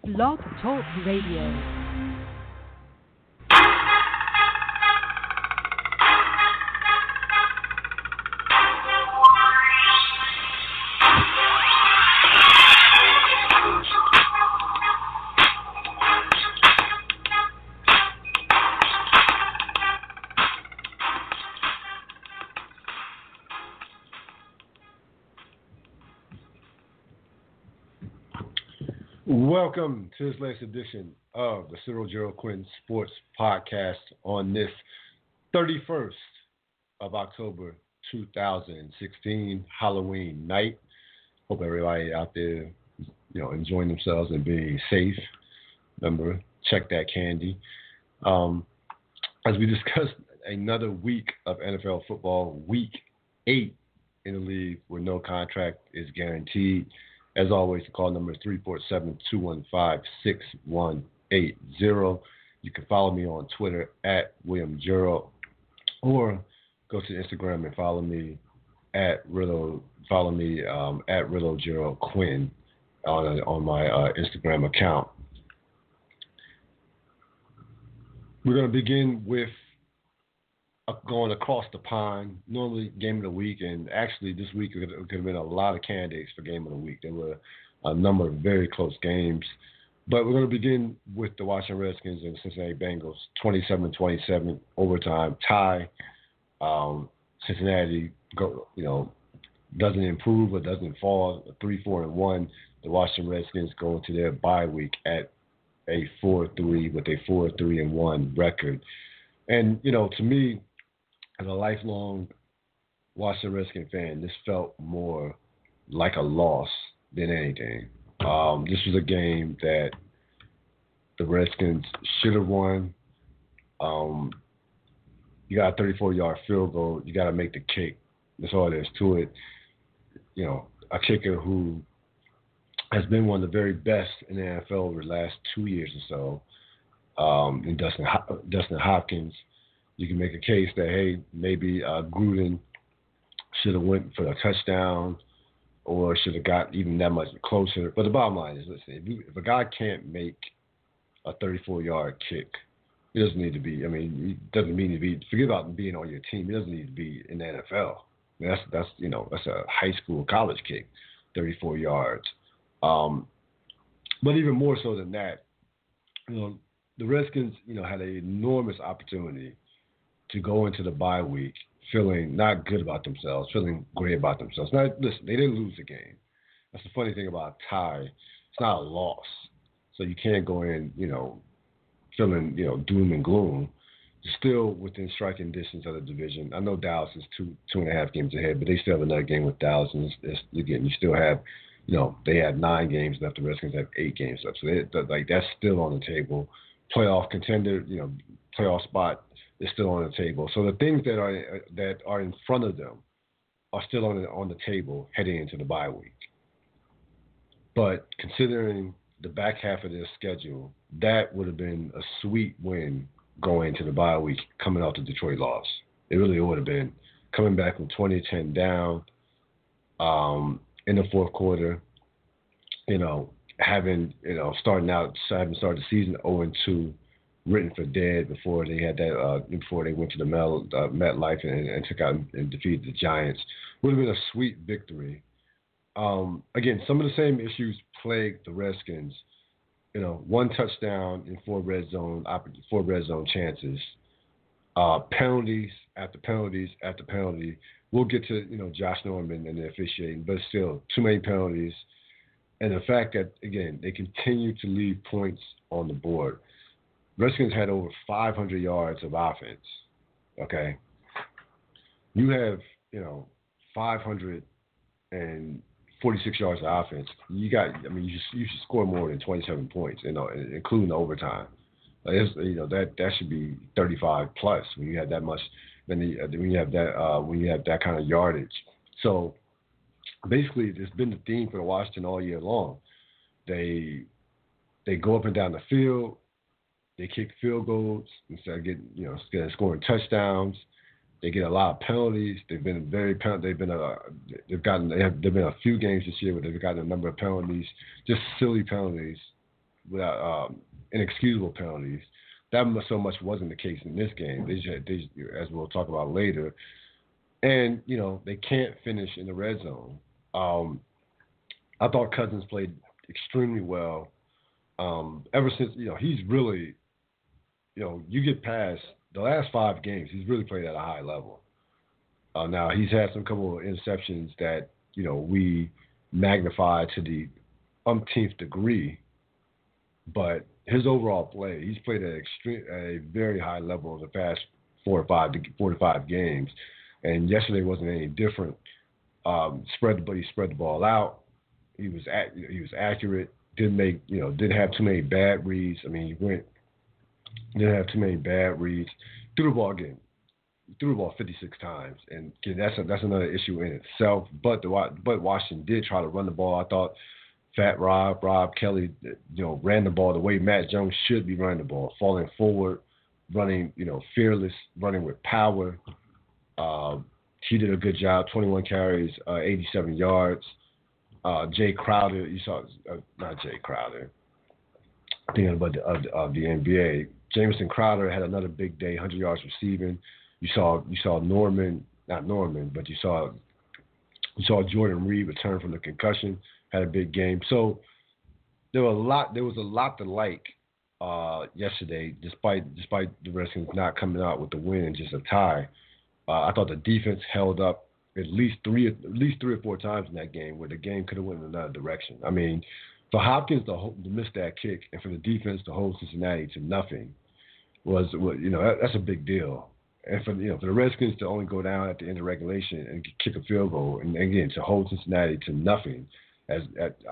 Blog Talk Radio. Welcome to this latest edition of the Cyril Gerald Quinn Sports Podcast on this 31st of October 2016, Halloween night. Hope everybody out there, enjoying themselves and being safe. Remember, check that candy. As we discussed, another week of NFL football, week 8 in the league where no contract is guaranteed. As always, the call number is 347-215-6180. You can follow me on Twitter at William Gerald, or go to Instagram and follow me at Riddle Gerald Quinn on my Instagram account. We're going to begin with going across the pond. Normally game of the week, and actually this week could have been a lot of candidates for game of the week. There were a number of very close games, but we're going to begin with the Washington Redskins and Cincinnati Bengals, 27-27 overtime tie. Cincinnati doesn't improve or doesn't fall. 3-4-1. The Washington Redskins go into their bye week at a 4-3 with a 4-3-1 record. And to me, as a lifelong Washington Redskins fan, this felt more like a loss than anything. This was a game that the Redskins should have won. You got a 34-yard field goal. You got to make the kick. That's all there is to it. A kicker who has been one of the very best in the NFL over the last 2 years or so, in Dustin Hopkins. You can make a case that, hey, maybe Gruden should have went for a touchdown or should have got even that much closer. But the bottom line is, listen, if a guy can't make a 34-yard kick, he doesn't need to be, he doesn't mean to be, forget about being on your team, he doesn't need to be in the NFL. That's a high school, college kick, 34 yards. But even more so than that, the Redskins, had an enormous opportunity to go into the bye week feeling not good about themselves, feeling great about themselves. Now, listen, they didn't lose the game. That's the funny thing about a tie. It's not a loss. So you can't go in, feeling, doom and gloom. You're still within striking distance of the division. I know Dallas is two and a half games ahead, but they still have another game with Dallas. And again, you still have, they had 9 games left. The Redskins have 8 games left. So that's still on the table. Playoff contender, playoff spot is still on the table. So the things that are in front of them are still on the table heading into the bye week. But considering the back half of their schedule, that would have been a sweet win going into the bye week coming out the Detroit loss. It really would have been coming back from 20-10 down in the fourth quarter, having started the season 0-2, written for dead before they had that before they went to the MetLife and took out and defeated the Giants. Would have been a sweet victory. Again, some of the same issues plagued the Redskins. 1 touchdown in 4 red zone chances, penalties after penalties after penalty. We'll get to Josh Norman and the officiating, but still too many penalties, and the fact that again they continue to leave points on the board. Redskins had over 500 yards of offense. Okay, you have 546 yards of offense. You should score more than 27 points, including the overtime. That should be 35 plus when you have that much. When you have that kind of yardage. So basically, it's been the theme for the Washington all year long. They go up and down the field. They kick field goals instead of scoring touchdowns. They get a lot of penalties. They've been very They've been a few games this year where they've gotten a number of penalties, just silly penalties without inexcusable penalties. That so much wasn't the case in this game. As we'll talk about later, and they can't finish in the red zone. I thought Cousins played extremely well. Ever since he's really, you get past the last 5 games, he's really played at a high level. Now he's had some couple of interceptions that we magnify to the umpteenth degree, but his overall play, he's played at a very high level in the past 4 to 5 games, and yesterday wasn't any different. He spread the ball out. He was accurate. Didn't have too many bad reads. I mean, didn't have too many bad reads. Threw the ball again. Threw the ball 56 times, and again, that's another issue in itself. But Washington did try to run the ball. I thought Fat Rob Kelly, ran the ball the way Matt Jones should be running the ball, falling forward, running, fearless, running with power. He did a good job. 21 carries, 87 yards. Jay Crowder, you saw not Jay Crowder. Thinking about the NBA, Jamison Crowder had another big day, 100 yards receiving. You saw Norman, not Norman, but you saw Jordan Reed return from the concussion, had a big game. So there was a lot to like yesterday, despite the Redskins not coming out with the win and just a tie. I thought the defense held up at least three or 4 times in that game where the game could have went in another direction. I mean, for Hopkins to miss that kick and for the defense to hold Cincinnati to nothing that's a big deal. And for the Redskins to only go down at the end of regulation and kick a field goal, and again to hold Cincinnati to nothing, as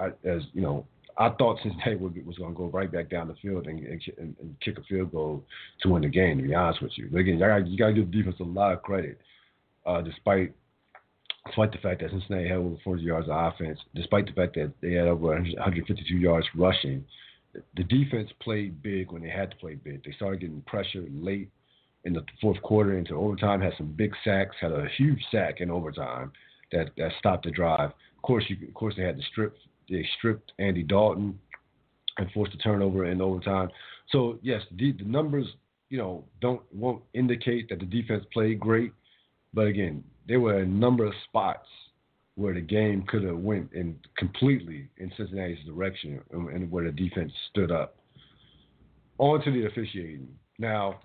I thought Cincinnati was going to go right back down the field and kick a field goal to win the game. To be honest with you, but again, you got to give the defense a lot of credit, despite the fact that Cincinnati had over 40 yards of offense, despite the fact that they had over 152 yards rushing. The defense played big when they had to play big. They started getting pressure late in the fourth quarter into overtime, had some big sacks, had a huge sack in overtime that stopped the drive. Of course, they had they stripped Andy Dalton and forced a turnover in overtime. So yes, the numbers won't indicate that the defense played great, but again, there were a number of spots where the game could have went in completely in Cincinnati's direction and where the defense stood up. On to the officiating. Now,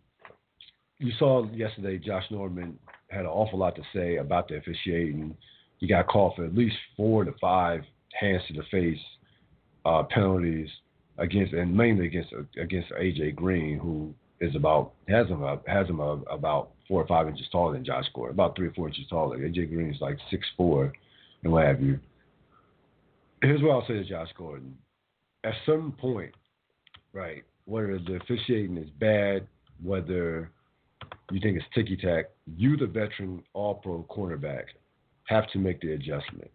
you saw yesterday Josh Norman had an awful lot to say about the officiating. He got called for at least 4 to 5 hands to the face penalties mainly against AJ Green, who has him about 4 or 5 inches taller than Josh Gordon, about 3 or 4 inches taller. AJ Green is like 6'4" and what have you. Here's what I'll say to Josh Gordon. At some point, right, whether the officiating is bad, whether you think it's ticky-tack, you, the veteran all-pro cornerback, have to make the adjustment.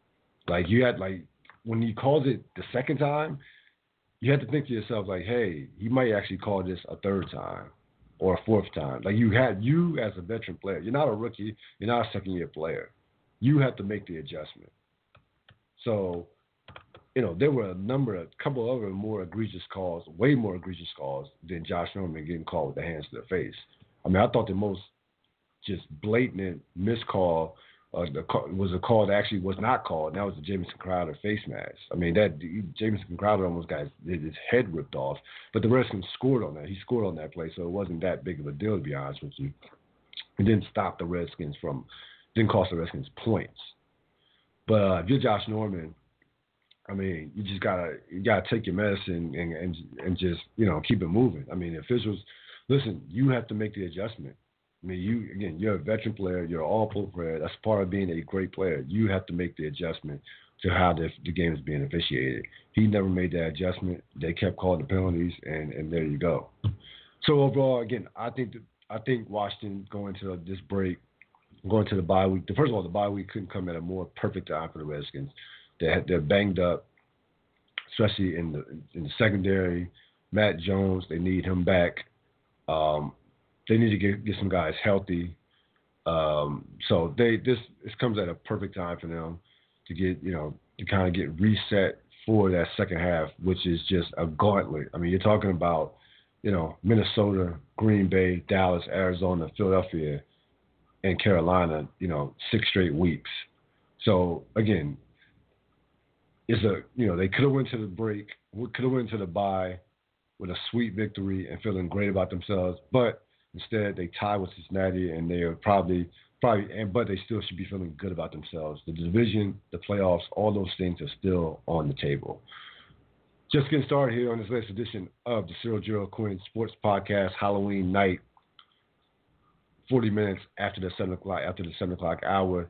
When he calls it the second time, you have to think to yourself, hey, he might actually call this a third time or a fourth time. You as a veteran player, you're not a rookie, you're not a second-year player. You have to make the adjustment. So, there were a couple other more egregious calls, way more egregious calls than Josh Norman getting called with the hands to the face. I mean, I thought the most just blatant miscall was a call that actually was not called, and that was the Jamison Crowder face mask. I mean, Jamison Crowder almost got his head ripped off, but the Redskins scored on that. He scored on that play, so it wasn't that big of a deal, to be honest with you. It didn't cost the Redskins points. But if you're Josh Norman, I mean, you gotta take your medicine and just keep it moving. I mean, the officials, listen, you have to make the adjustment. I mean, you're a veteran player. You're an all-pro player. That's part of being a great player. You have to make the adjustment to how the game is being officiated. He never made that adjustment. They kept calling the penalties, and there you go. So overall, again, I think Washington going to this break, going to the bye week. First of all, the bye week couldn't come at a more perfect time for the Redskins. They're banged up, especially in the secondary. Matt Jones, they need him back. They need to get some guys healthy. So this comes at a perfect time for them to get to kind of get reset, for that second half, which is just a gauntlet. I mean, you're talking about, Minnesota, Green Bay, Dallas, Arizona, Philadelphia, and Carolina, 6 straight weeks. So again, they could have went to the break, could have went to the bye with a sweet victory and feeling great about themselves, but instead they tied with Cincinnati, and they are but they still should be feeling good about themselves. The division, the playoffs, all those things are still on the table. Just getting started here on this latest edition of the Cyril Gerald Quinn Sports Podcast, Halloween night, 40 minutes after the 7 o'clock hour.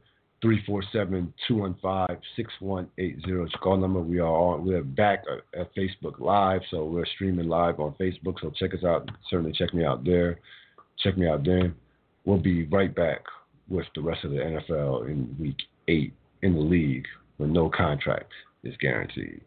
347-215-6180 call number. We're back at Facebook Live, so we're streaming live on Facebook. So check us out. Certainly check me out there. Check me out then. We'll be right back with the rest of the NFL in Week 8 in the league, where no contract is guaranteed.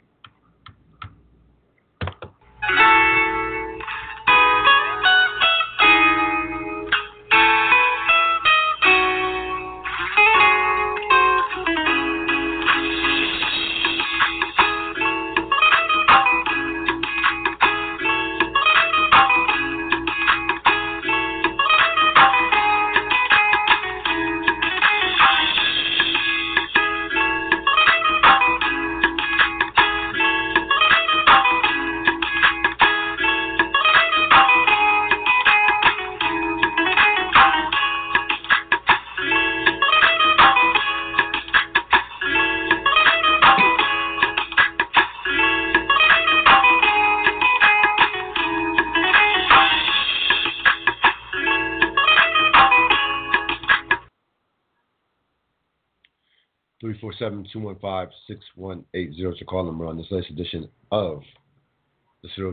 347-215-6180 is your call number on this latest edition of the Cyril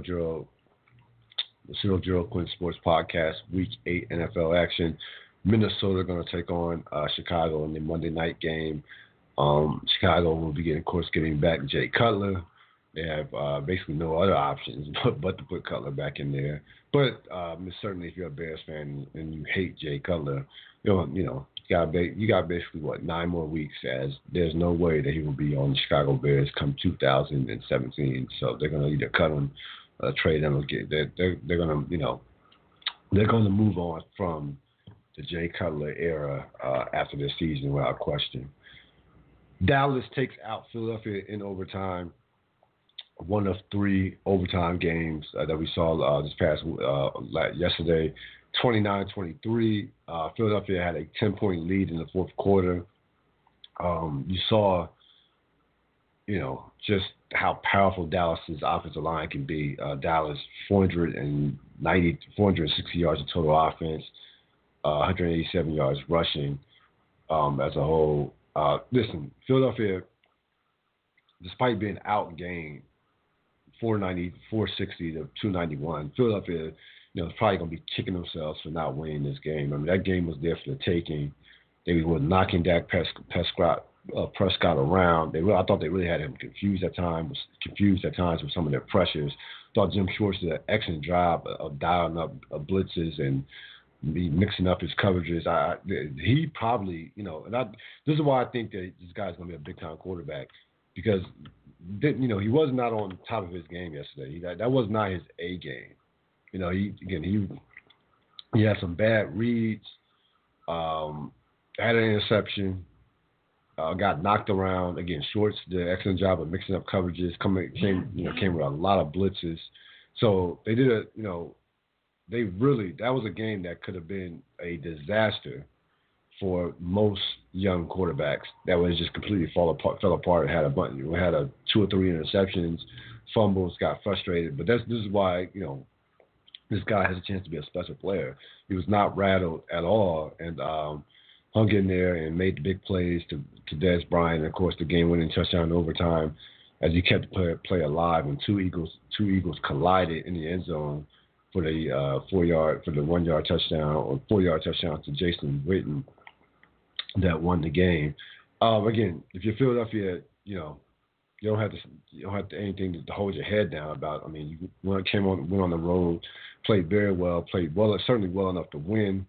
Gerald Quinn Sports Podcast, Week 8 NFL action. Minnesota going to take on Chicago in the Monday night game. Chicago will be getting back Jay Cutler. They have basically no other options but to put Cutler back in there. But certainly, if you're a Bears fan and you hate Jay Cutler, you got basically 9 more weeks, as there's no way that he will be on the Chicago Bears come 2017. So they're going to either cut him, trade him, or they're going to move on from the Jay Cutler era after this season without question. Dallas takes out Philadelphia in overtime. One of 3 overtime games that we saw this past yesterday. 29-23. Philadelphia had a 10-point lead in the fourth quarter. You saw, just how powerful Dallas's offensive line can be. Dallas, 460 yards of total offense, 187 yards rushing as a whole. Listen, Philadelphia, despite being outgained 460 to 291, Philadelphia, is probably going to be kicking themselves for not winning this game. I mean, that game was there for the taking. They were knocking Dak Prescott around. I thought they really had him confused at times with some of their pressures. Thought Jim Schwartz did an excellent job of dialing up blitzes and mixing up his coverages. He probably, this is why I think that this guy's going to be a big-time quarterback, because, he was not on top of his game yesterday. That was not his A game. He had some bad reads, had an interception, got knocked around. Again, Schwartz did an excellent job of mixing up coverages, came with a lot of blitzes. So they did that was a game that could have been a disaster for most young quarterbacks. That was just completely fell apart. Had 2 or 3 interceptions, fumbles, got frustrated. But this is why, this guy has a chance to be a special player. He was not rattled at all, and hung in there and made the big plays to Dez Bryant. And of course, the game-winning touchdown in overtime, as he kept the play alive. And two Eagles collided in the end zone for the 1-yard touchdown, or 4-yard touchdown to Jason Witten that won the game. Again, if you're Philadelphia, you don't have anything to hold your head down about. I mean, you went on the road, played very well, certainly well enough to win.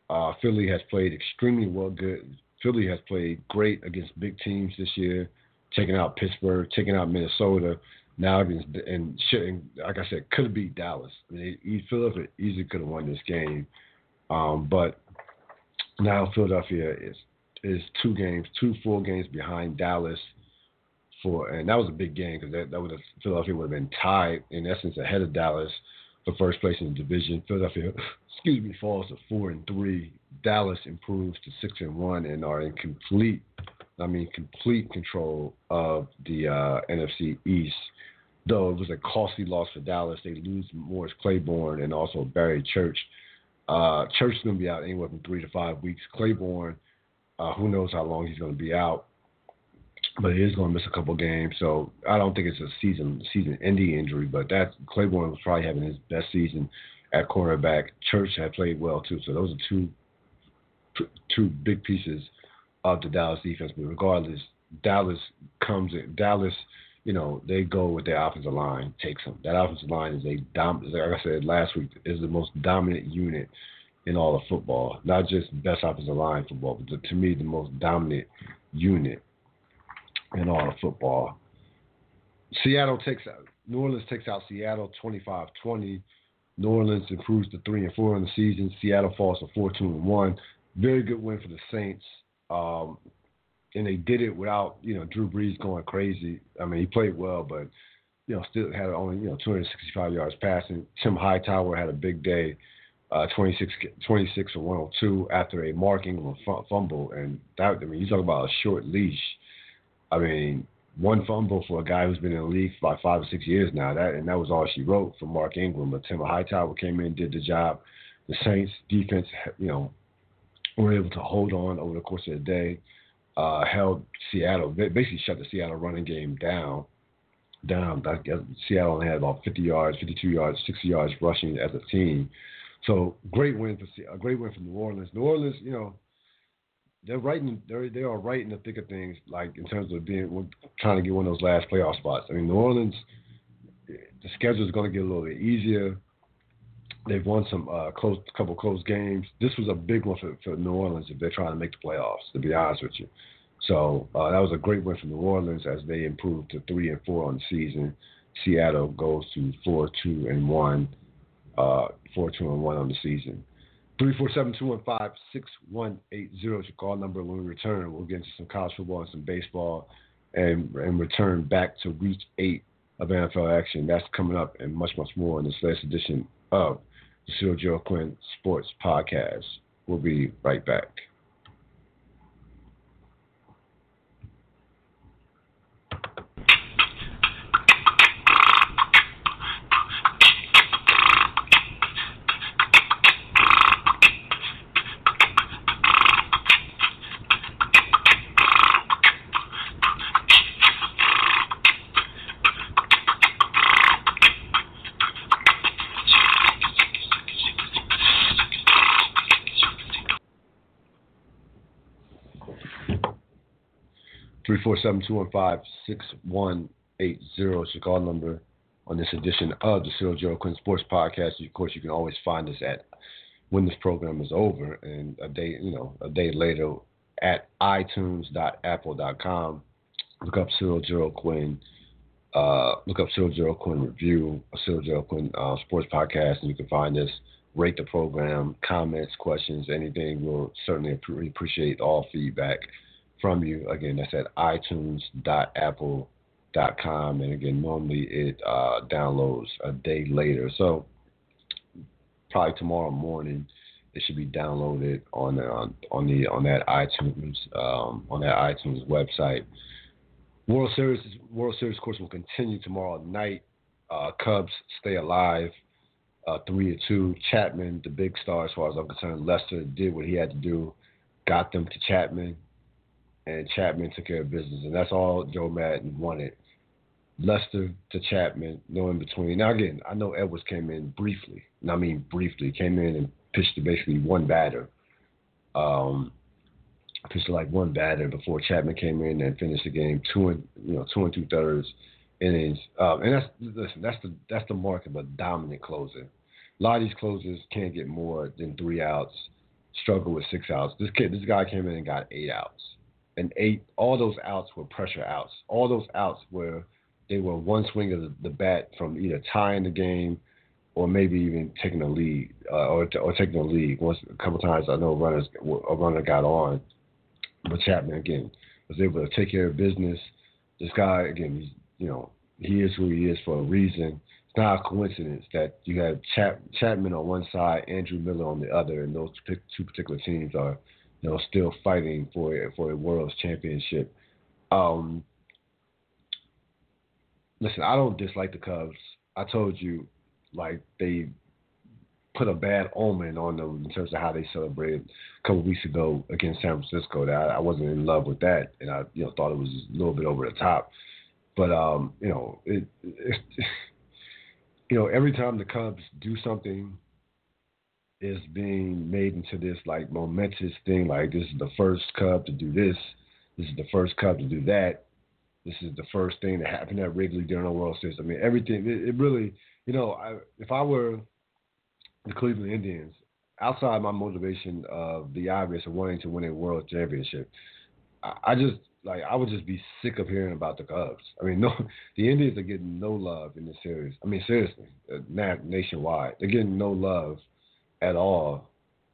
Philly has played extremely well. Philly has played great against big teams this year. taking out Pittsburgh, taking out Minnesota. Now like I said, could have beat Dallas. I mean, Philadelphia easily could have won this game, but now Philadelphia is 2 full games behind Dallas and that was a big game because Philadelphia would have been tied in essence ahead of Dallas for first place in the division. Philadelphia, falls to 4-3. Dallas improves to 6-1 and are in complete control of the NFC East. Though it was a costly loss for Dallas, they lose Morris Claiborne and also Barry Church. Church is going to be out anywhere from 3 to 5 weeks. Claiborne, who knows how long he's going to be out, but he is going to miss a couple games. So I don't think it's a season-ending injury, but Claiborne was probably having his best season at cornerback. Church had played well too. So those are two big pieces of the Dallas defense. But regardless, Dallas, they go with their offensive line, takes them. That offensive line is like I said last week, is the most dominant unit in all of football. Not just best offensive line football, but to me, the most dominant unit in all of football. New Orleans takes out Seattle 25-20. New Orleans improves to 3-4 in the season. Seattle falls to 4-2-1. Very good win for the Saints. And they did it without, Drew Brees going crazy. I mean, he played well, but, still had only, 265 yards passing. Tim Hightower had a big day, 26 for 102 after a Mark Ingram fumble. And you talk about a short leash. I mean, one fumble for a guy who's been in the league for about 5 or 6 years now. That was all she wrote for Mark Ingram. But Tim Hightower came in, did the job. The Saints defense, were able to hold on over the course of the day. Held Seattle, basically shut the Seattle running game down. Seattle only had about 50 yards, 52 yards, 60 yards rushing as a team. So great win for New Orleans. New Orleans, they are right in the thick of things, like in terms of trying to get one of those last playoff spots. I mean, New Orleans, the schedule is going to get a little bit easier. They've won some couple close games. This was a big one for New Orleans if they're trying to make the playoffs, to be honest with you. So that was a great win for New Orleans as they improved to 3-4 on the season. Seattle goes to 4-2-1 on the season. 347-215-6180 is your call number. When we return, we'll get into some college football and some baseball and return back to week 8 of NFL action. That's coming up and much, much more in this latest edition of the Cyril Gerald Quinn Sports Podcast. We'll be right back. Three 347-215-6180 is your call number on this edition of the Cyril Gerald Quinn Sports Podcast. Of course, you can always find us at when this program is over and a day later at itunes.apple.com. Look up Cyril Gerald Quinn. Look up Cyril Gerald Quinn Review, Cyril Gerald Quinn Sports Podcast, and you can find us. Rate the program, comments, questions, anything. We'll certainly appreciate all feedback from you. Again, that's at itunes.apple.com. And again, normally it downloads a day later. So probably tomorrow morning it should be downloaded on that iTunes website. World Series, of course, will continue tomorrow night. Cubs stay alive, 3-2. Chapman, the big star as far as I'm concerned. Lester did what he had to do, got them to Chapman, and Chapman took care of business. And that's all Joe Madden wanted. Lester to Chapman, no in between. Now, again, I know Edwards came in briefly. And I mean briefly. Came in and pitched to basically one batter. Pitched to like one batter before Chapman came in and finished the game 2 2/3 innings. And that's the mark of a dominant closer. A lot of these closers can't get more than 3 outs. Struggle with 6 outs. This guy came in and got 8 outs. and 8. All those outs were pressure outs. All those outs were they were one swing of the bat from either tying the game or maybe even taking a lead or taking a lead. Once a couple times I know a runner got on, but Chapman again was able to take care of business. This guy again, he is who he is for a reason. It's not a coincidence that you have Chapman on one side, Andrew Miller on the other, and those two particular teams are, still fighting for a World's Championship. Listen, I don't dislike the Cubs. I told you, like they put a bad omen on them in terms of how they celebrated a couple weeks ago against San Francisco. That I wasn't in love with that, and I thought it was a little bit over the top. But every time the Cubs do something, it's being made into this like momentous thing. Like this is the first Cub to do this. This is the first Cub to do that. This is the first thing that happened at Wrigley during the World Series. I mean, everything. It really, if I were the Cleveland Indians, outside my motivation of the obvious of wanting to win a World Championship, I would just be sick of hearing about the Cubs. I mean, no, the Indians are getting no love in this series. I mean, seriously, nationwide, they're getting no love at all.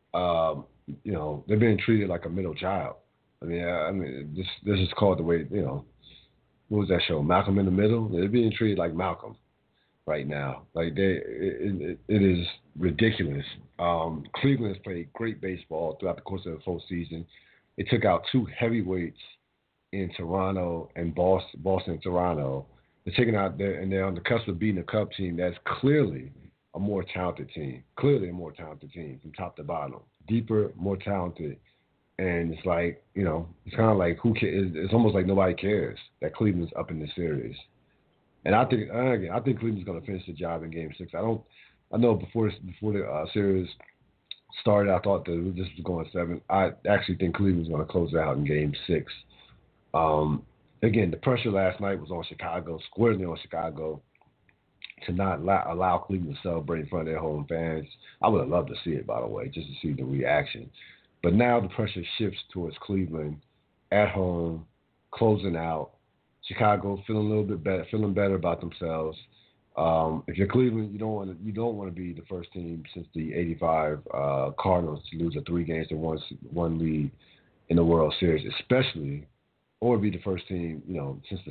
They're being treated like a middle child. I mean, this is called the way, what was that show, Malcolm in the Middle? They're being treated like Malcolm right now. Like it is ridiculous. Cleveland has played great baseball throughout the course of the full season. They took out two heavyweights in Toronto and Boston and Toronto. They're taking out there, and they're on the cusp of beating a Cub team that's clearly a more talented team. Clearly a more talented team from top to bottom. Deeper, more talented. And it's like, it's kind of like who cares? It's almost like nobody cares that Cleveland's up in this series. And I think Cleveland's going to finish the job in Game 6. I know before the series started, I thought that this was going 7. I actually think Cleveland's going to close it out in Game 6. Again, the pressure last night was on Chicago, squarely on Chicago, to not allow Cleveland to celebrate in front of their home fans. I would have loved to see it, by the way, just to see the reaction. But now the pressure shifts towards Cleveland at home, closing out. Chicago feeling a little bit better, feeling better about themselves. If you're Cleveland, you don't want to be the first team since the '85 Cardinals to lose a 3-1 lead in the World Series, especially, or be the first team since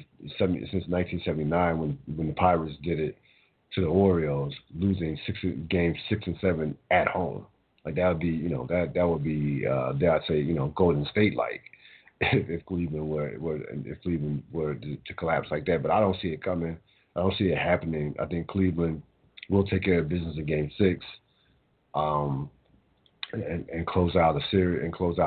1979 when the Pirates did it to the Orioles, losing games 6 and 7 at home. Like that would be that would be dare I say Golden State like if Cleveland were to collapse like that. But I don't see it coming. I don't see it happening. I think Cleveland will take care of business in Game 6, and close out the series.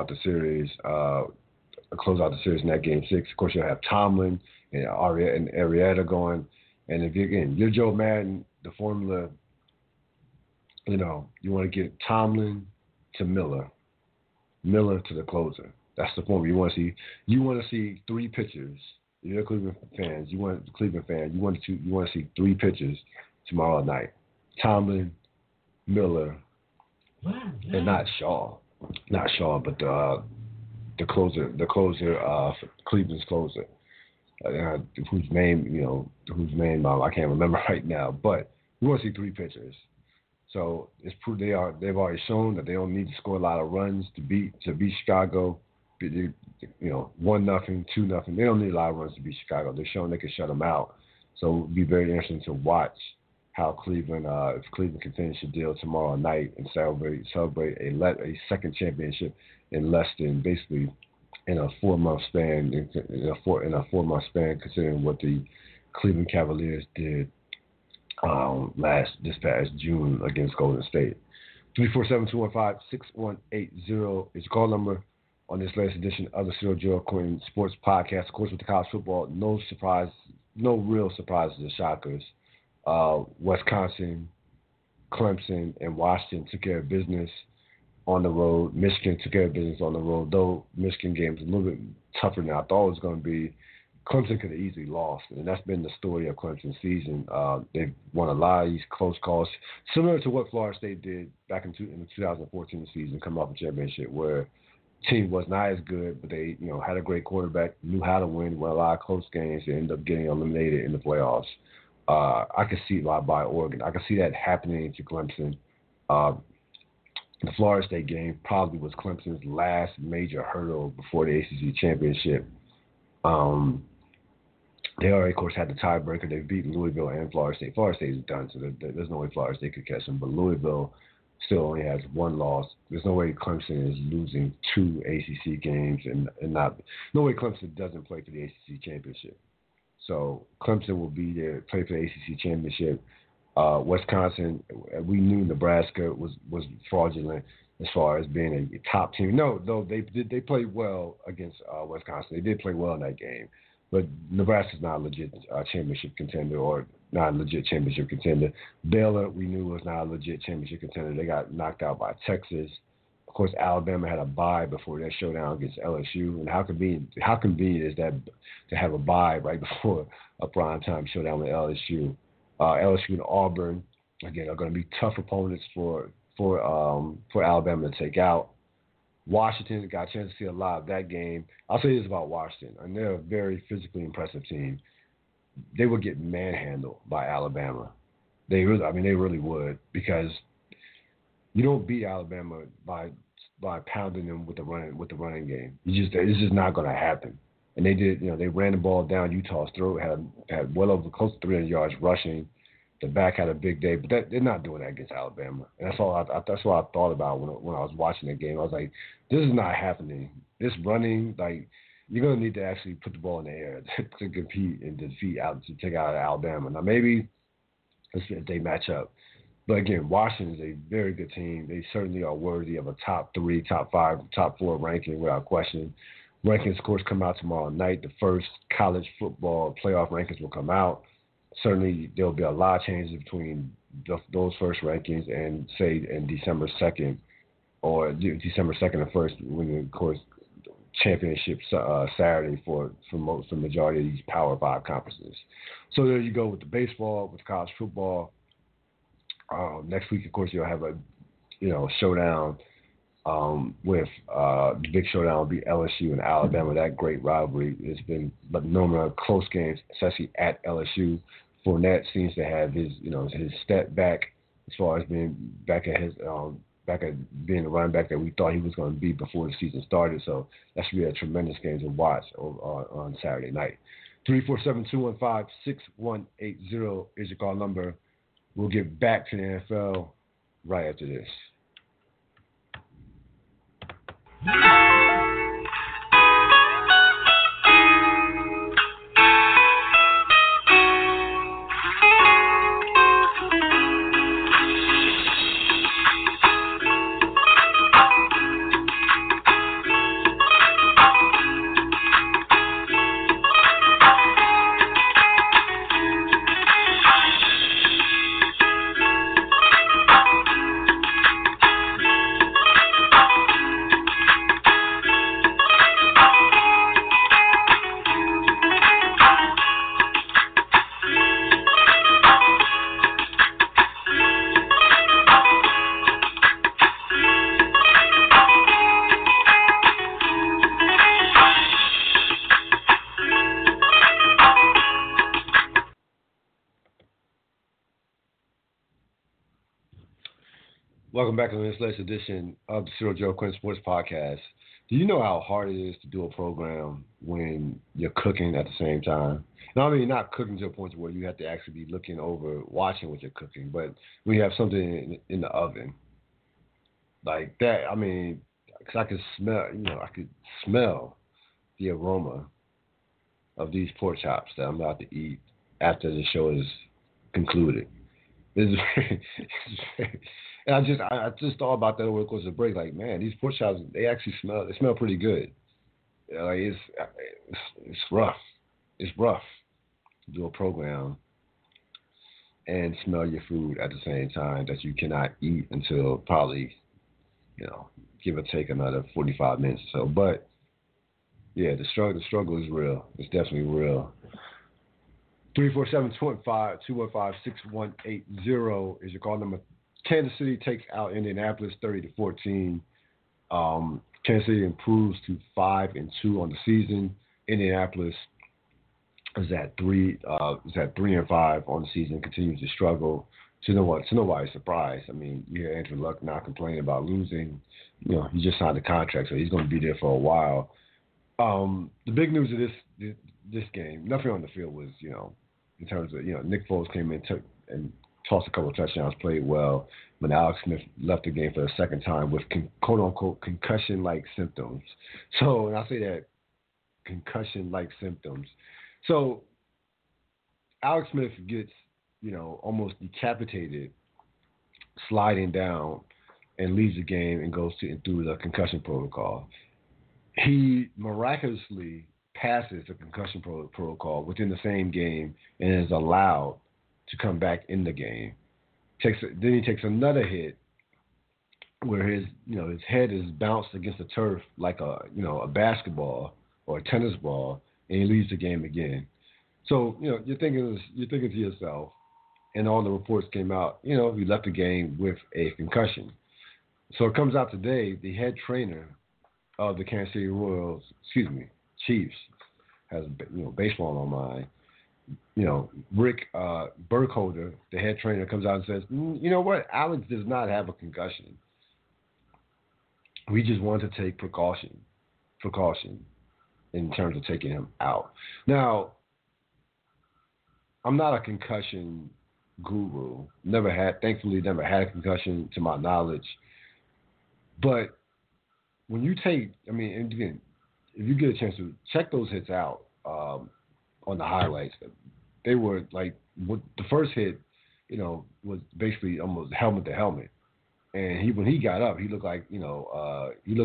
Close out the series in that Game 6. Of course, you'll have Tomlin and Arrieta going. And if you're Joe Madden, the formula, you want to get Tomlin to Miller to the closer. That's the formula. You want to see 3 pitchers. You're Cleveland fans. You want to see 3 pitchers tomorrow night. Tomlin, Miller, and not Shaw, but the closer, Cleveland's closer, whose name I can't remember right now. But we want to see 3 pitchers. So it's proved they've already shown that they don't need to score a lot of runs to beat Chicago. 1-0, 2-0. They don't need a lot of runs to beat Chicago. They're showing they can shut them out. So it'll be very interesting to watch how Cleveland, if Cleveland can finish the deal tomorrow night and celebrate a second championship in less than basically in a 4-month span. In a 4-month span, considering what the Cleveland Cavaliers did this past June against Golden State. 347-215-6180 is the call number on this latest edition of the Cyril Joe Quinn Sports Podcast. Of course, with the college football, no real surprises or shockers. Wisconsin, Clemson, and Washington took care of business on the road. Michigan took care of business on the road, though Michigan game was a little bit tougher than I thought it was going to be. Clemson could have easily lost, and that's been the story of Clemson's season. They've won a lot of these close calls, similar to what Florida State did back in the 2014 season, coming off a championship where Team was not as good, but they, had a great quarterback, knew how to win, won a lot of close games, and ended up getting eliminated in the playoffs. I could see by Oregon. I could see that happening to Clemson. Uh, the Florida State game probably was Clemson's last major hurdle before the ACC championship. Um, they already, of course, had the tiebreaker. They beat Louisville and Florida State. Florida State is done, so there's no way Florida State could catch them. But Louisville still only has one loss. There's no way Clemson is losing 2 ACC games and not. No way Clemson doesn't play for the ACC championship. So Clemson will be there, play for the ACC championship. Wisconsin, we knew Nebraska was fraudulent as far as being a top team. No, though they played well against Wisconsin. They did play well in that game, but Nebraska's not a legit championship contender or not a legit championship contender. Baylor, we knew was not a legit championship contender. They got knocked out by Texas. Of course, Alabama had a bye before their showdown against LSU. And how convenient is that to have a bye right before a primetime showdown with LSU? LSU and Auburn, again, are going to be tough opponents for Alabama to take out. Washington got a chance to see a lot of that game. I'll say this about Washington, and they're a very physically impressive team. They would get manhandled by Alabama. They really would, because you don't beat Alabama by pounding them with the running game. It's just not going to happen. And they did. They ran the ball down Utah's throat. Had well over close to 300 yards rushing. The back had a big day, but they're not doing that against Alabama. And that's all. That's what I thought about when I was watching the game. I was like, this is not happening. This running, like, you're gonna need to actually put the ball in the air to compete and to take out Alabama. Now maybe if they match up. But again, Washington is a very good team. They certainly are worthy of a top 3, top 5, top 4 ranking without question. Rankings, of course, come out tomorrow night. The first college football playoff rankings will come out. Certainly, there will be a lot of changes between those first rankings and, say, in December 2nd or December 2nd and 1st, when, of course, championship Saturday for the majority of these Power 5 conferences. So there you go with the baseball, with college football. Next week, of course, you'll have a showdown with the big showdown will be LSU and Alabama. That great rivalry has been, but normally close games, especially at LSU. Fournette seems to have his step back as far as being back at being the running back that we thought he was going to be before the season started. So that should be a tremendous game to watch on Saturday night. 347-215-6180 is your call number. We'll get back to the NFL right after this. Welcome back to this latest edition of the Cyril Joe Quinn Sports Podcast. Do you know how hard it is to do a program when you're cooking at the same time? Now, I mean, not cooking to a point where you have to actually be looking over, watching what you're cooking, but when you have something in the oven, like that, I mean, because I could smell the aroma of these pork chops that I'm about to eat after the show is concluded. And I just thought about that over the course of the break. Like, man, these pork chops, they actually smell pretty good. Like, it's rough. It's rough to do a program and smell your food at the same time that you cannot eat until probably, give or take another 45 minutes or so. But yeah, the struggle is real. It's definitely real. 347-215-6180 is your call number. Kansas City takes out Indianapolis 30-14. Kansas City improves to 5-2 on the season. Indianapolis is at 3-5 on the season, continues to struggle. To nobody's surprise. I mean, you hear Andrew Luck not complaining about losing. He just signed a contract, so he's going to be there for a while. The big news of this game, nothing on the field was, in terms of, Nick Foles came in, took and tossed a couple of touchdowns, played well. When Alex Smith left the game for the second time with quote unquote concussion-like symptoms. So, and I say that concussion-like symptoms. So, Alex Smith gets, almost decapitated, sliding down, and leaves the game and goes through the concussion protocol. He miraculously passes the concussion protocol within the same game and is allowed to come back in the game. Then he takes another hit where his head is bounced against the turf like a basketball or a tennis ball, and he leaves the game again. So you're thinking to yourself, and all the reports came out. He left the game with a concussion. So it comes out today. The head trainer of the Kansas City Chiefs, has baseball on mind. Rick Burkholder, the head trainer, comes out and says, you know what? Alex does not have a concussion. We just want to take precaution in terms of taking him out. Now, I'm not a concussion guru. Thankfully, never had a concussion to my knowledge. But when you and again, if you get a chance to check those hits out on the highlights, they were like the first hit, was basically almost helmet to helmet, and when he got up, he looked like he looked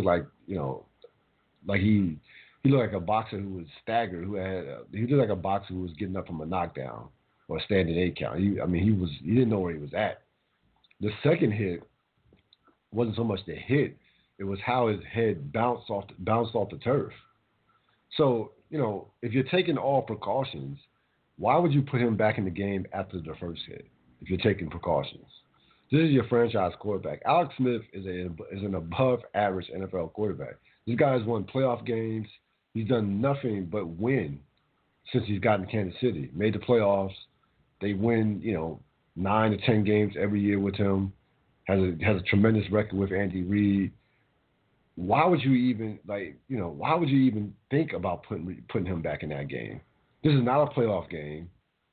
like a boxer who was staggered, he looked like a boxer who was getting up from a knockdown or a standing 8 count. He didn't know where he was at. The second hit wasn't so much the hit. It was how his head bounced off the turf. So, if you're taking all precautions, why would you put him back in the game after the first hit if you're taking precautions? This is your franchise quarterback. Alex Smith is an above-average NFL quarterback. This guy has won playoff games. He's done nothing but win since he's gotten to Kansas City. Made the playoffs. They win, 9 to 10 games every year with him. Has a tremendous record with Andy Reid. Why would you even think about putting him back in that game? This is not a playoff game.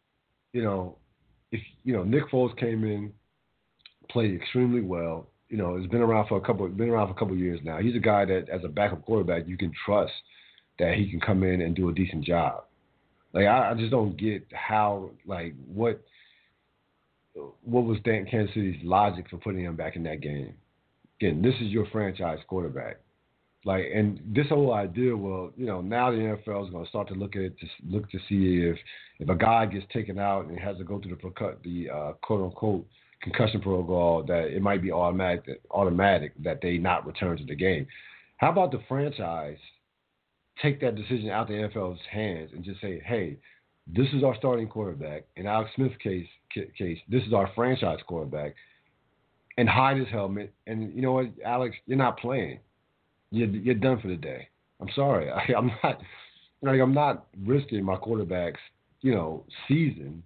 If Nick Foles came in, played extremely well. Has been around for a couple of years now. He's a guy that, as a backup quarterback, you can trust that he can come in and do a decent job. Like I just don't get how what was Kansas City's logic for putting him back in that game. Again, this is your franchise quarterback. And this whole idea, now the NFL is going to start to look to see if a guy gets taken out and has to go through the quote unquote concussion protocol, that it might be automatic that they not return to the game. How about the franchise take that decision out the NFL's hands and just say, hey, this is our starting quarterback. In Alex Smith's case, this is our franchise quarterback, and hide his helmet. And you know what, Alex, you're not playing. You're done for the day. I'm sorry. I'm not risking my quarterback's, season,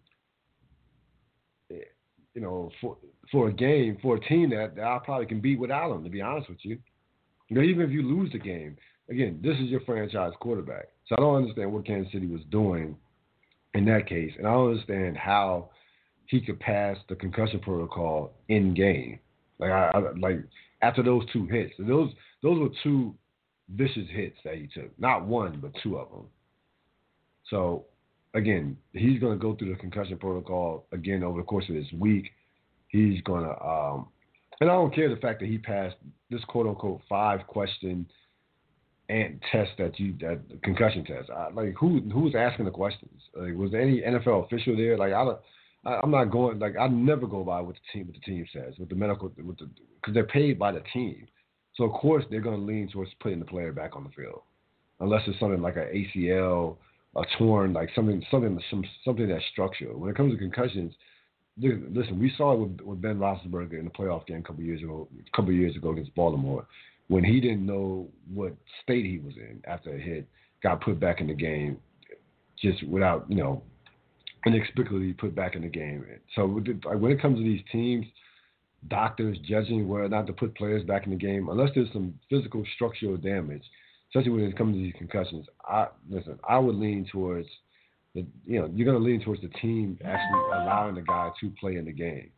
for a game, for a team that I probably can beat without him, to be honest with you. Even if you lose the game, again, this is your franchise quarterback. So I don't understand what Kansas City was doing in that case, and I don't understand how he could pass the concussion protocol in game. After those two hits, those were two vicious hits that he took. Not one, but two of them. So, again, he's going to go through the concussion protocol again over the course of this week. He's going to, and I don't care the fact that he passed this quote unquote 5-question and test that concussion test. Who was asking the questions? Was there any NFL official there? I'm not going. I never go by what the team says, because they're paid by the team. So of course they're going to lean towards putting the player back on the field, unless it's something like an ACL, a torn, something that's structural. When it comes to concussions, listen, we saw it with Ben Roethlisberger in the playoff game a couple of years ago against Baltimore. when he didn't know what state he was in after a hit, got put back in the game just without, inexplicably put back in the game. So when it comes to these teams, doctors judging whether or not to put players back in the game, unless there's some physical structural damage, especially when it comes to these concussions, I would lean towards you're going to lean towards the team actually allowing the guy to play in the game.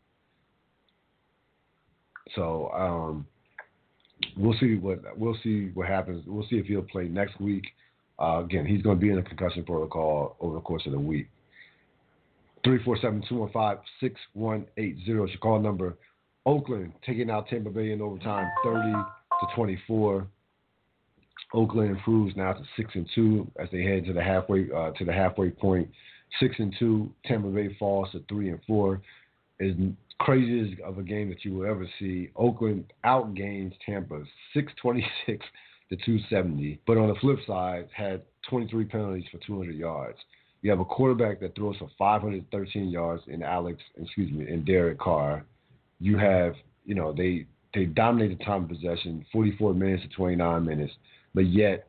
So we'll see what happens. We'll see if he'll play next week. Again, he's going to be in a concussion protocol over the course of the week. 347-215-6180 is your call number. Oakland taking out Tampa Bay in overtime, 30-24. Oakland improves now to 6-2 as they head to the halfway point. 6-2. Tampa Bay falls to 3-4. As crazy of a game that you will ever see. Oakland outgains Tampa 626 to 270. But on the flip side, had 23 penalties for 200 yards. You have a quarterback that throws for 513 yards in Derek Carr. You have, they dominate the time of possession, 44 minutes to 29 minutes, but yet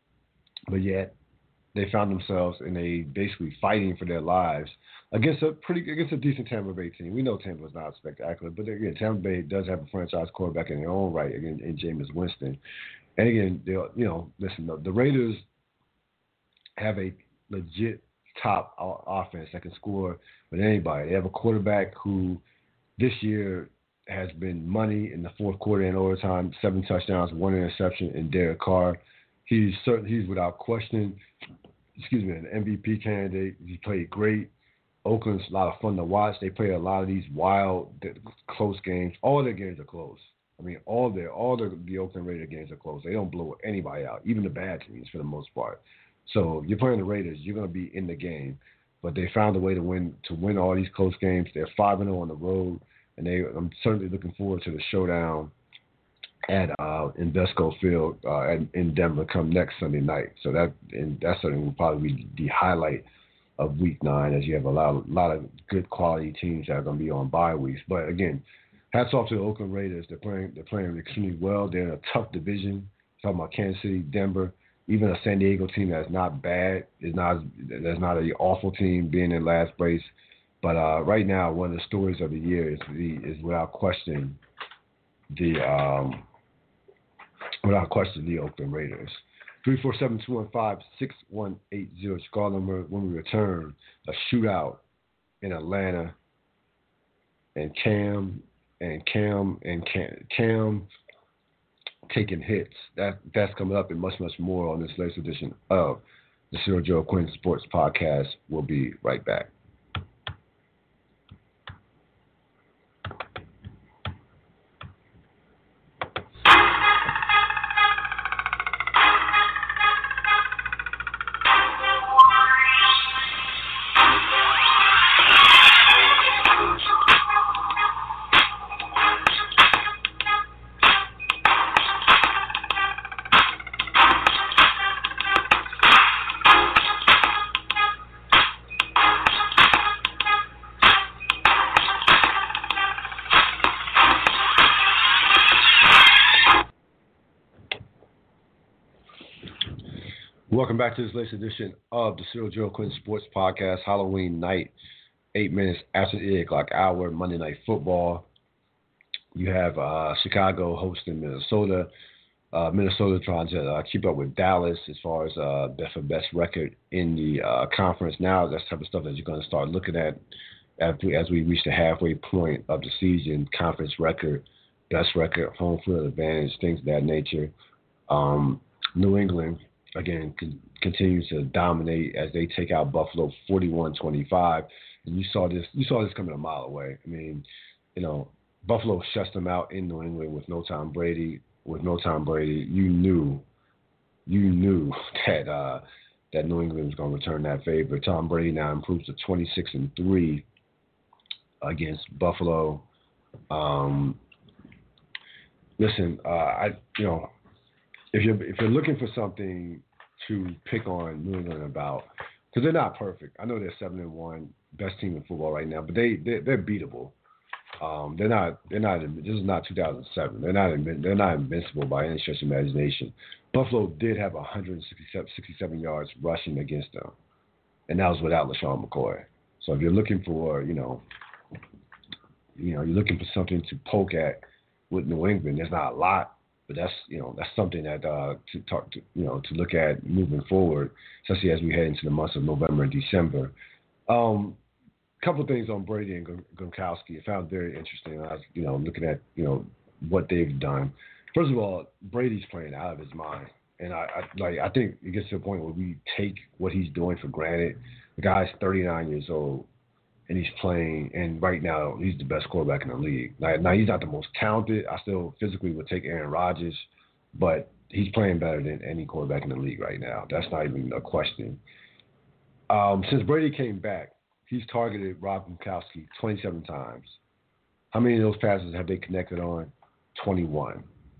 they found themselves in a basically fighting for their lives against a decent Tampa Bay team. We know Tampa is not spectacular, but again, Tampa Bay does have a franchise quarterback in their own right, again, in Jameis Winston. And again, the Raiders have a legit top offense that can score with anybody. They have a quarterback who this year has been money in the fourth quarter and overtime, 7 touchdowns, 1 interception in Derek Carr. He's without question, an MVP candidate. He played great. Oakland's a lot of fun to watch. They play a lot of these wild, close games. All their games are close. I mean, all the Oakland Raider games are close. They don't blow anybody out, even the bad teams for the most part. So you're playing the Raiders, you're going to be in the game. But they found a way to win all these close games. They're 5-0 on the road, and I'm certainly looking forward to the showdown at Invesco Field in Denver come next Sunday night. So that certainly will probably be the highlight of Week 9, as you have a lot of good quality teams that are going to be on bye weeks. But again, hats off to the Oakland Raiders. They're playing extremely well. They're in a tough division. Talking about Kansas City, Denver. Even a San Diego team that's not bad, that's not an awful team being in last place. But right now, one of the stories of the year is without question the Oakland Raiders. 347-215-6180 call number. When we return, a shootout in Atlanta, and Cam taking hits. That's coming up and much, much more on this latest edition of the Cyril Joe Quinn Sports Podcast. We'll be right back. Welcome back to this latest edition of the Cyril Joe Quinn Sports Podcast. Halloween night, 8 minutes after the 8 o'clock hour, Monday Night Football. You have Chicago hosting Minnesota. Minnesota trying to keep up with Dallas as far as best record in the conference. Now that's the type of stuff that you're going to start looking at as we reach the halfway point of the season. Conference record, best record, home field advantage, things of that nature. New England, again, continues to dominate as they take out Buffalo 41-25. And you saw this coming a mile away. I mean, Buffalo shuts them out in New England with no Tom Brady. You knew that New England was going to return that favor. Tom Brady now improves to 26-3 against Buffalo. If you're looking for something to pick on New England about, because they're not perfect. I know they're 7-1, best team in football right now, but they're beatable. They're not. They're not. This is not 2007. They're not invincible by any stretch of imagination. Buffalo did have 167 yards rushing against them, and that was without LaShawn McCoy. So if you're looking for, you're looking for something to poke at with New England. There's not a lot, but that's something that to look at moving forward, especially as we head into the months of November and December. Couple of things on Brady and Gronkowski I found very interesting. I was, looking at, what they've done. First of all, Brady's playing out of his mind. And I think it gets to a point where we take what he's doing for granted. The guy's 39 years old, and he's playing, and right now he's the best quarterback in the league. Now he's not the most talented. I still physically would take Aaron Rodgers, but he's playing better than any quarterback in the league right now. That's not even a question. Since Brady came back, he's targeted Rob Gronkowski 27 times. How many of those passes have they connected on? 21.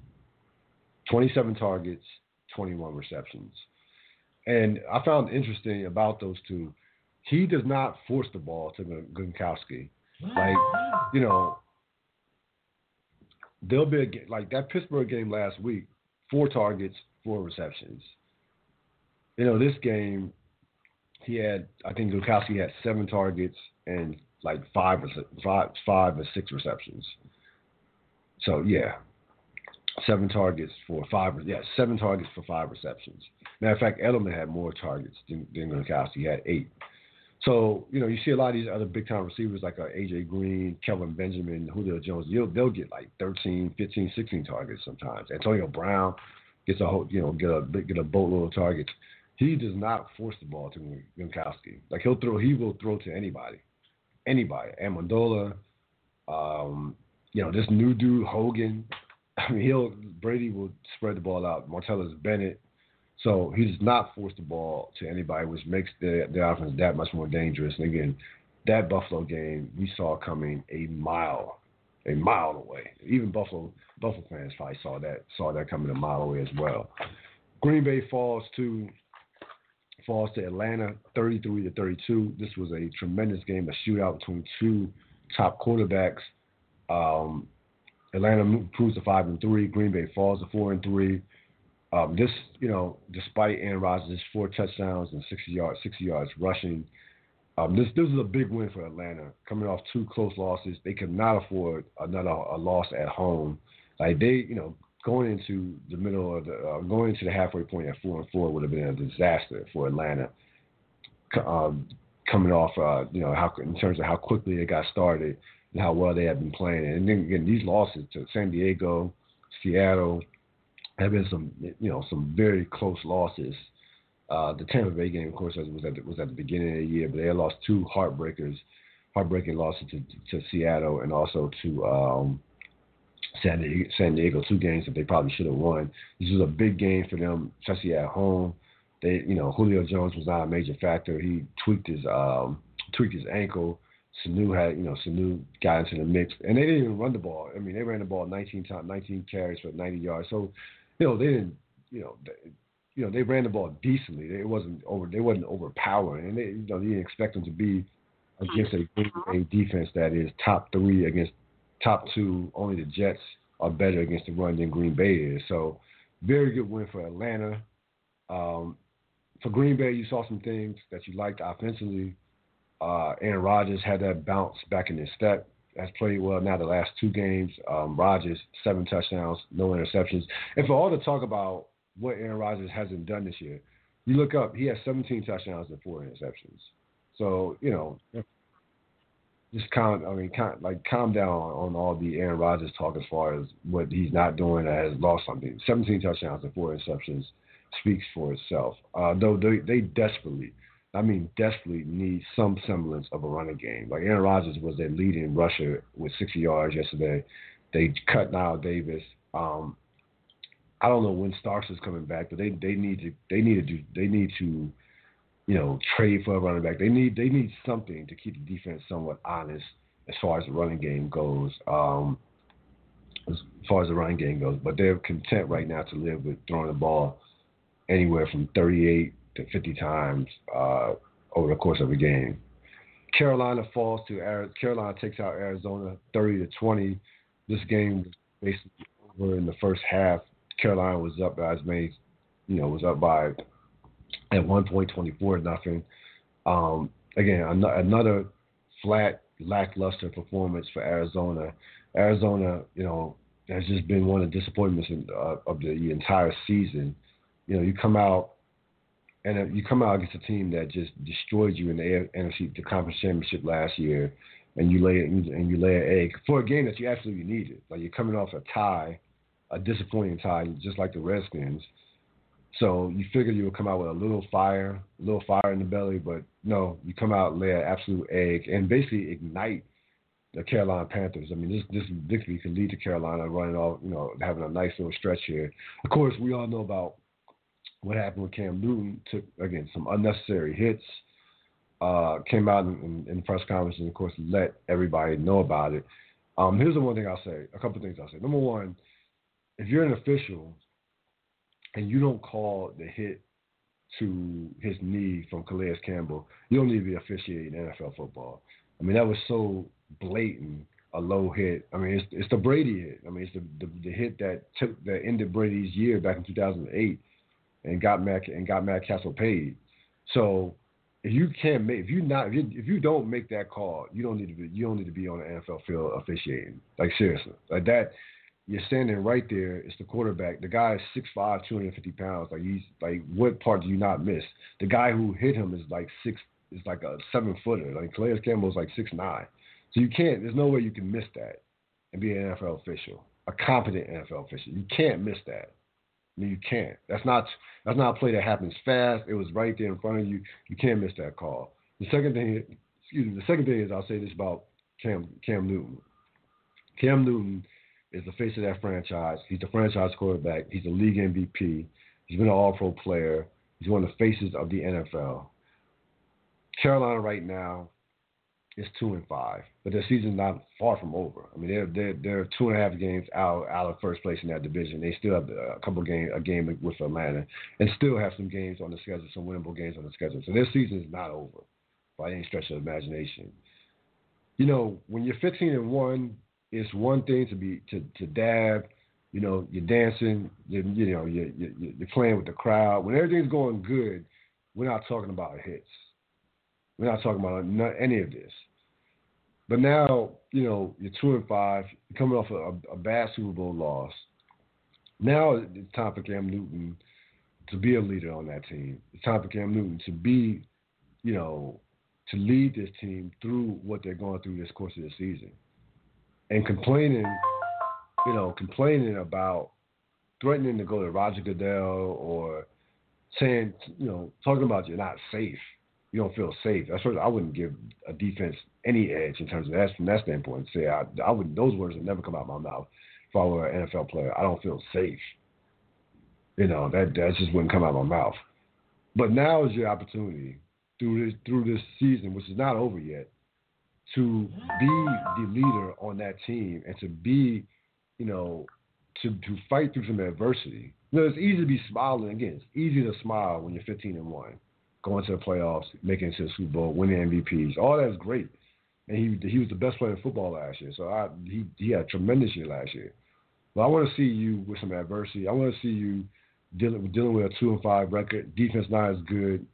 27 targets, 21 receptions. And I found interesting about those two, he does not force the ball to Gronkowski. There'll be like that Pittsburgh game last week, 4 targets, 4 receptions. This game, I think Gronkowski had 7 targets and like 5 or 6 receptions. So yeah, 7 targets for 5. Yeah, 7 targets for 5 receptions. Matter of fact, Edelman had more targets than Gronkowski. He had 8. So you see a lot of these other big time receivers like AJ Green, Kelvin Benjamin, Julio Jones. They'll get like 13, 15, 16 targets sometimes. Antonio Brown gets a whole, get a boatload of targets. He does not force the ball to Gronkowski. Like he will throw to anybody. Amendola, this new dude Hogan. I mean, Brady will spread the ball out. Martellus Bennett. So he does not force the ball to anybody, which makes the offense that much more dangerous. And again, that Buffalo game we saw coming a mile away. Even Buffalo fans probably saw that coming a mile away as well. Green Bay falls to Atlanta 33-32. This was a tremendous game, a shootout between two top quarterbacks. Atlanta improves to 5-3. Green Bay falls to 4-3. Despite Aaron Rodgers' 4 touchdowns and 60 yards rushing, this is a big win for Atlanta. Coming off 2 close losses, they could not afford a loss at home. Like they, going into the halfway point at 4-4 would have been a disaster for Atlanta. Coming off, in terms of how quickly they got started and how well they have been playing, and then again these losses to San Diego, Seattle, have been some very close losses. The Tampa Bay game, of course, was at the beginning of the year, but they had lost 2 heartbreaking losses to Seattle and also to San Diego, 2 games that they probably should have won. This was a big game for them, especially at home. Julio Jones was not a major factor. He tweaked his ankle. Sanu got into the mix, and they didn't even run the ball. I mean, they ran the ball 19 carries for 90 yards. So, they didn't, they ran the ball decently. They wasn't overpowering, and you didn't expect them to be against a defense that is top 3 against top 2. Only the Jets are better against the run than Green Bay is. So, very good win for Atlanta. For Green Bay, you saw some things that you liked offensively. Aaron Rodgers had that bounce back in his step. Has played well now the last 2 games. Rodgers, 7 touchdowns, no interceptions. And for all the talk about what Aaron Rodgers hasn't done this year, you look up, he has 17 touchdowns and 4 interceptions. So, just calm down on all the Aaron Rodgers talk as far as what he's not doing or has lost something. 17 touchdowns and 4 interceptions speaks for itself. Though they desperately need some semblance of a running game. Like Aaron Rodgers was their leading rusher with 60 yards yesterday. They cut Niall Davis. I don't know when Starks is coming back, but they need to trade for a running back. They need something to keep the defense somewhat honest as far as the running game goes. But they're content right now to live with throwing the ball anywhere from 38 to 50 times over the course of a game. Carolina falls to Carolina takes out Arizona 30-20. This game was basically over in the first half. Carolina was up by as many, was up by at one point 24-0. Again, another flat, lackluster performance for Arizona. Arizona, has just been one of the disappointments of the entire season. You come out against a team that just destroyed you in the NFC, the conference championship last year, and you lay an egg for a game that you absolutely needed. Like, you're coming off a tie, a disappointing tie, just like the Redskins. So you figured you would come out with a little fire in the belly, but no, you come out and lay an absolute egg and basically ignite the Carolina Panthers. I mean, this victory could lead to Carolina running off, having a nice little stretch here. Of course, we all know about what happened with Cam Newton. Took, again, some unnecessary hits, came out in the press conference and, of course, let everybody know about it. Here's the one thing I'll say, a couple things I'll say. Number one, if you're an official and you don't call the hit to his knee from Calais Campbell, you don't need to be officiating NFL football. I mean, that was so blatant, a low hit. I mean, it's the Brady hit. I mean, it's the hit that ended Brady's year back in 2008 and got Matt Castle paid. So if you don't make that call, you don't need to be on the NFL field officiating. Like, seriously, like that. You're standing right there. It's the quarterback. The guy is 6'5", 250 pounds. Like, what part do you not miss? The guy who hit him is like a 7-footer. Like, Calais Campbell is like 6'9". So you can't. There's no way you can miss that and be an NFL official, a competent NFL official. You can't miss that. I mean, you can't. That's not a play that happens fast. It was right there in front of you. You can't miss that call. The second thing is I'll say this about Cam Newton. Cam Newton is the face of that franchise. He's the franchise quarterback. He's a league MVP. He's been an all-pro player. He's one of the faces of the NFL. Carolina right now is 2-5, but their season's not far from over. I mean, they're 2.5 games out of first place in that division. They still have a game with Atlanta, and still have some games on the schedule, some winnable games on the schedule. So their season is not over by any stretch of the imagination. When you're 15-1. It's one thing to dab, you're dancing, you're playing with the crowd. When everything's going good, we're not talking about hits. We're not talking about any of this. But now, you're 2-5, you're coming off a bad Super Bowl loss. Now it's time for Cam Newton to be a leader on that team. It's time for Cam Newton to be, to lead this team through what they're going through this course of the season. And complaining about threatening to go to Roger Goodell or saying, talking about you're not safe, you don't feel safe. That's what I wouldn't give a defense any edge in terms of that from that standpoint. Say I would, those words would never come out of my mouth if I were an NFL player. I don't feel safe. That just wouldn't come out of my mouth. But now is your opportunity through this season, which is not over yet, to be the leader on that team and to be, to fight through some adversity. It's easy to be smiling. Again, it's easy to smile when you're 15-1, going to the playoffs, making it to the Super Bowl, winning MVPs. All that's great. And he was the best player in football last year. So he had a tremendous year last year. But I want to see you with some adversity. I want to see you dealing with a 2-5 record. Defense not as good,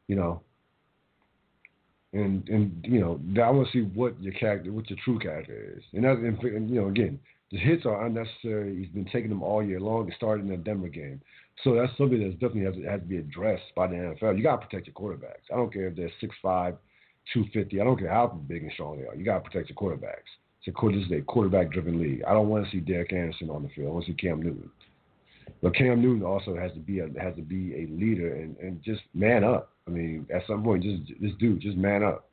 And I want to see what your true character is. And again, the hits are unnecessary. He's been taking them all year long. It started in the Denver game, so that's something that definitely has to be addressed by the NFL. You got to protect your quarterbacks. I don't care if they're 6'5", 250. I don't care how big and strong they are. You got to protect your quarterbacks. This is a quarterback-driven league. I don't want to see Derek Anderson on the field. I want to see Cam Newton. But Cam Newton also has to be a leader and just man up. I mean, at some point, just man up.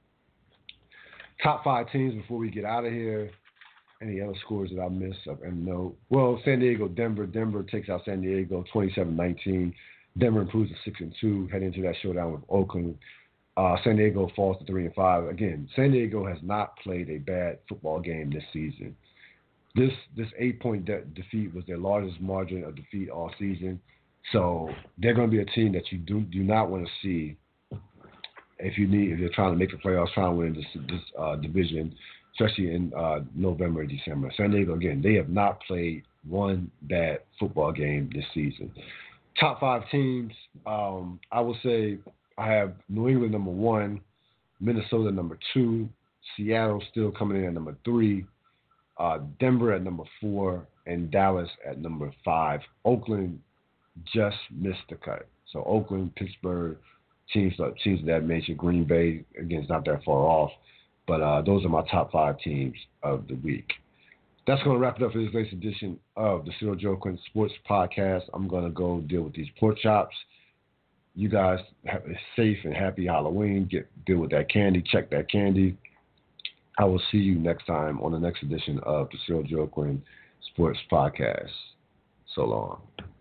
Top 5 teams before we get out of here. Any other scores that I missed? And no. Well, San Diego, Denver. Denver takes out San Diego 27-19. Denver improves to 6-2, heading into that showdown with Oakland. San Diego falls to 3-5. Again, San Diego has not played a bad football game this season. This 8-point defeat was their largest margin of defeat all season. So they're going to be a team that you do not want to see if you're trying to make the playoffs, trying to win this division, especially in November and December. San Diego, again, they have not played one bad football game this season. Top 5 teams, I will say I have New England number 1, Minnesota number 2, Seattle still coming in at number 3, Denver at number 4, and Dallas at number 5. Oakland just missed the cut. So Oakland, Pittsburgh, teams of that nature. Green Bay, again, it's not that far off. But those are my top 5 teams of the week. That's going to wrap it up for this latest edition of the Cyril Joe Quinn Sports Podcast. I'm going to go deal with these pork chops. You guys have a safe and happy Halloween. Deal with that candy. Check that candy. I will see you next time on the next edition of the Cyril Joe Quinn Sports Podcast. So long.